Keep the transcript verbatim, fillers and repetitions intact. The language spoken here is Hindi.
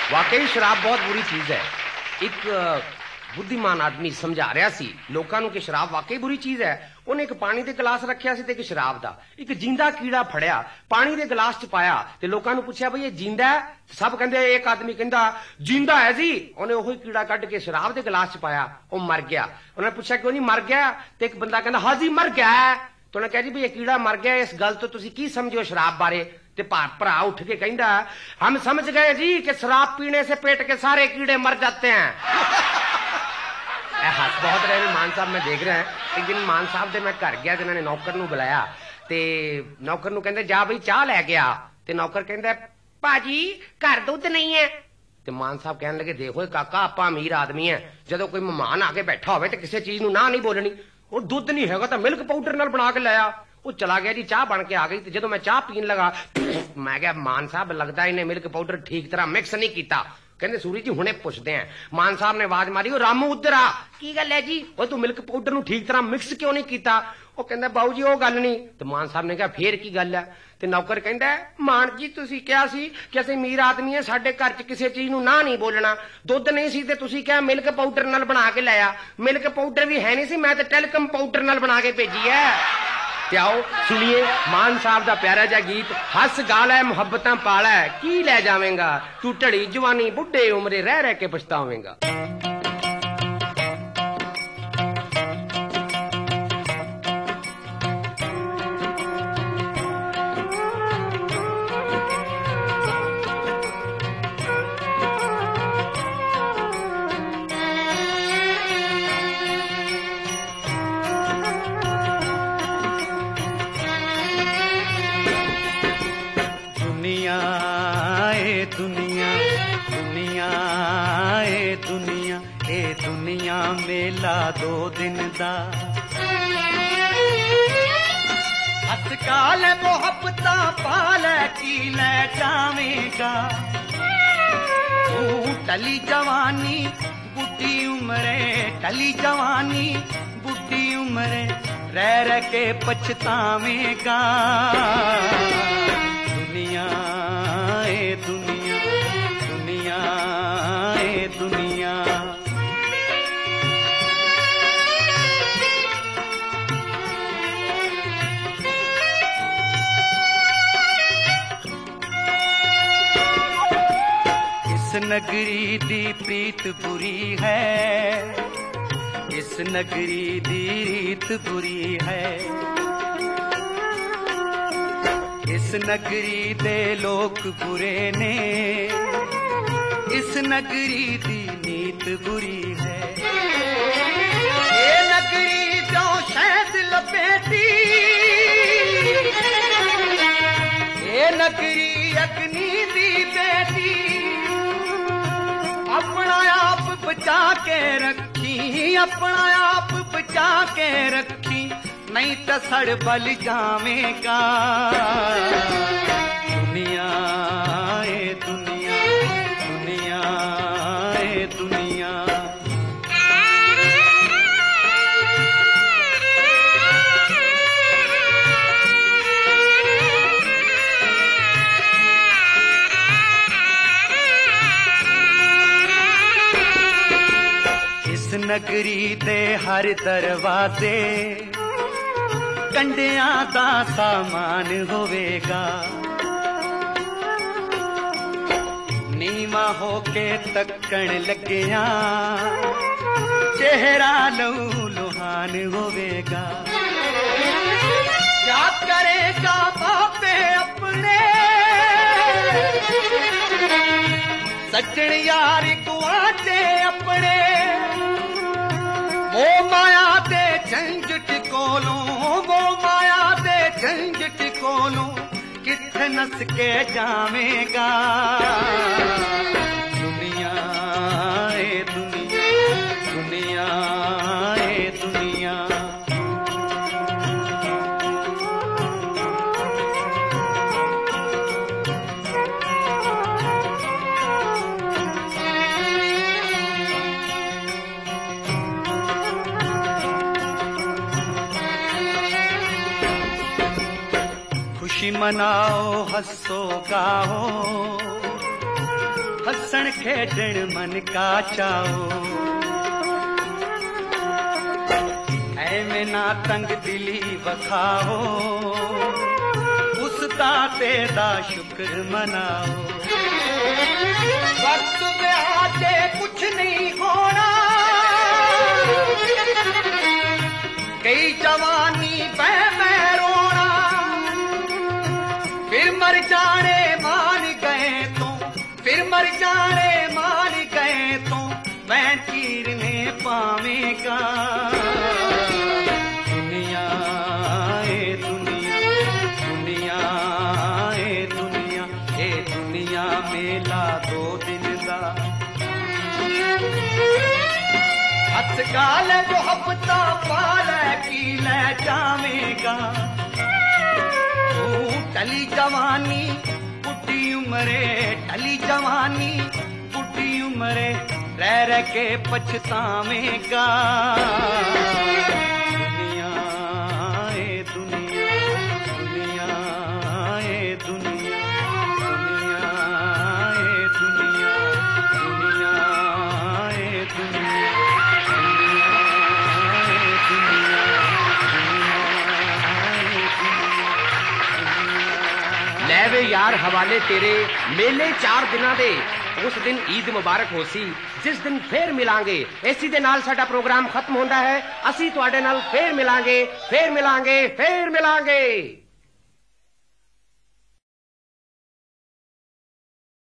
वाकई शराब बहुत बुरी चीज है। एक बुद्धिमान आदमी समझा रहा सी लोकां नूं कि शराब वाकई बुरी चीज है। उन्हें एक पानी दे गिलास रखिया सी ते एक शराब दा। एक जिंदा कीड़ा फड़िया, पानी दे गिलास च पाया ते लोकां नूं पुछया भाई ये जिंदा है? सब कहंदे, एक आदमी कहंदा जिंदा है जी। उन्हें ओही कीड़ा कढ के शराब दे गिलास च पाया, वो मर गया। उन्हें पुछया क्यों नहीं मर गया? ते एक बंदा कहंदा हां जी मर गया है। तो उन्हें कहा जी भाई ये कीड़ा मर गया, इस गल तो तुसीं की समझो शराब बारे? ते भरा उठ के कहंदा हम समझ गए जी कि शराब पीने से पेट के सारे कीड़े मर जाते हैं। हस बहुत रहे मान साहब, मैं देख रहा है। एक दिन मान साहब दे मैं घर गया ते उन्होंने नौकर नूं बुलाया ते नौकर नूं कहंदे जा बई चाह लैके आ। ते नौकर कहंदा भाजी घर दुध नहीं है। ते मान साहब कहने लगे देखो काका आपां अमीर आदमी है, जदों कोई मेहमान आके बैठा होवे ते किसी चीज नूं ना नहीं बोलनी। वो दुध नहीं हैगा तो मिल्क पाउडर नाल बना के लाया। वो चला गया जी, चाह बन के आ गई। तो जदों मैं चाह पीन लगा मैं क्या मान साहब लगता इन्हें मिल्क पाउडर ठीक तरह मिक्स नहीं किया। कहते सूरी जी हुणे पुछदे हैं। मान साहब ने आवाज मारी रामू उधर आ। की गल है जी? वो तू मिल्क पाउडर नूं ठीक तरह मिक्स क्यों नहीं किया? वो कहंदा बाऊ जी वो गल नहीं। तो मान साहब ने कहा फिर की गल है? ते नौकर कहंदा मान जी तुसीं कहा सी कि असीं अमीर आदमी है, साडे घर च किसी चीज नूं ना नहीं बोलना। दुध नहीं सी ते तुसीं कहा मिल्क पाउडर नाल बना के लाया। मिल्क पाउडर भी है नहीं सी, मैं तो टेलीकॉम पाउडर नाल बना के भेजी है। ते आओ सुनिए मान साहब का प्यारा जा गीत। हस गाल है मुहब्बतां पाला है, की ले जावेंगा तू ढड़ी जवानी बुढ़े उमरे रह रह के पछतावेंगा। मेला दो दिन दा हस काल मोहब्बता पाल की ले जावेगा। तू टली जवानी बुढ़ी उम्रे, टली जवानी बुढ़ी उम्रे रह रह के पछतावेगा। दुनिया ए दुनिया, दुनिया ए दुनिया। इस नगरी दी प्रीत बुरी है, इस नगरी दी रीत बुरी है। इस नगरी दे लोग बुरे ने, इस नगरी दी नीत बुरी है। ये नगरी जो शहद लपेटी, ये नगरी अग्नि दी बेटी। अपना आप बचा के रखी, अपना आप बचा के रखी, नहीं तो सड़ बल जावेगा। दुनिया ए दुनिया, दुनिया ए दुनिया। नगरी दे हर दरवाजे कंडियां दा सामान होवेगा। नीवा होके तकण लग्या चेहरा लहू लुहान होवेगा। क्या करेगा बापे अपने सज्जन यार गुआटे अपने। वो माया दे झंझट कोलों, वो माया दे झंझट कोलों किथे नस के जावेगा। दुनिया ए दुनिया, दुनिया ए दुनिया। खुशी मनाओ हंसो गाओ, हसन खेडण मन का चाओ ऐवें ना तंग दिली वखाओ उस दाते दा शुक्र मनाओ वक्त पे आते कुछ नहीं होना कई जवानी पे मैं रोना फिर मर जाने मान गए तो फिर मर जाने मान गए तो मैं चीरने पावेगा दुनिया ए दुनिया दुनिया ए दुनिया ए दुनिया मेला दो दिन दा हथ गाल मोहब्बता पाल की ले जावेगा तू टली जवानी बुढ़ी उम्रे टली जवानी बुढ़ी उम्रे रह रह के पछतावेगा दुनिया ए दुनिया दुनिया ए दुनिया दुनिया ए दुनिया दुनिया ए दुनिया लै यार हवाले तेरे मेले चार दिना दे उस दिन ईद मुबारक होसी जिस दिन फिर मिलांगे इसी दे नाल साडा प्रोग्राम खत्म होंदा है असी तुहाडे नाल फिर मिलांगे फिर मिलांगे फिर मिलांगे